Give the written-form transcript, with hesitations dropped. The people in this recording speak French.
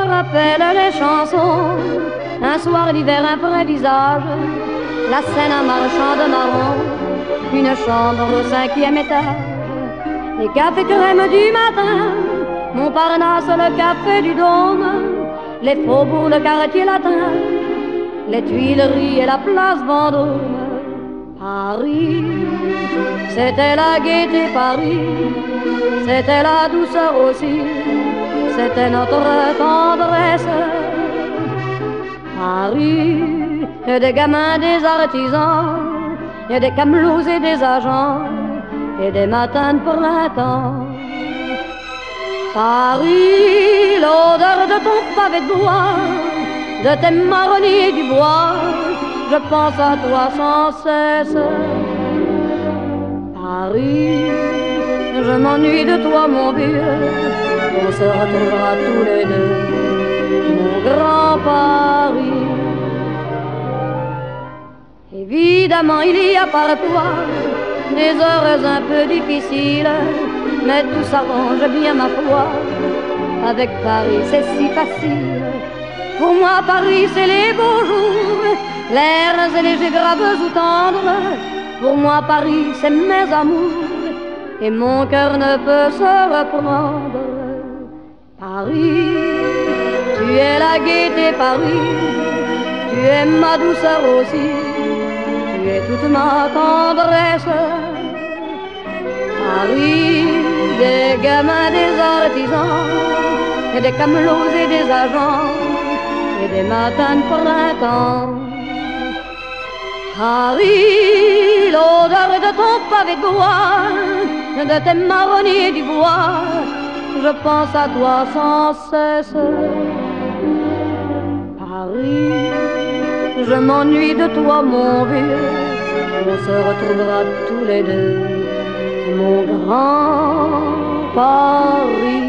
rappelle les chansons. Un soir d'hiver, un vrai visage, la scène, un marchand de marron, une chambre au 5e étage, les cafés crème du matin, Montparnasse, le café du Dôme, les faubourgs, le quartier latin, les Tuileries et la place Vendôme. Paris, c'était la gaieté, Paris, c'était la douceur aussi, c'était notre tendresse. Paris, et des gamins, des artisans, et des camelots et des agents, et des matins de printemps. Paris, l'odeur de ton pavé de bois, de tes marronniers du bois, je pense à toi sans cesse. Paris, je m'ennuie de toi mon vieux, on se retrouvera tous les deux, mon grand Paris. Évidemment il y a par toi des heures un peu difficiles, mais tout s'arrange bien ma foi, avec Paris c'est si facile. Pour moi Paris c'est les beaux jours, l'air léger, grave ou tendre. Pour moi Paris c'est mes amours, et mon cœur ne peut se reprendre. Paris, tu es la gaieté Paris, tu es ma douceur aussi, tu es toute ma tendresse. Paris, des gamins, des artisans, et des camelots et des agents, et des matins de printemps. Paris, l'odeur de ton pavé de bois, de tes marronniers du bois, je pense à toi sans cesse. Paris, je m'ennuie de toi mon vieux, on se retrouvera tous les deux, mon grand Paris.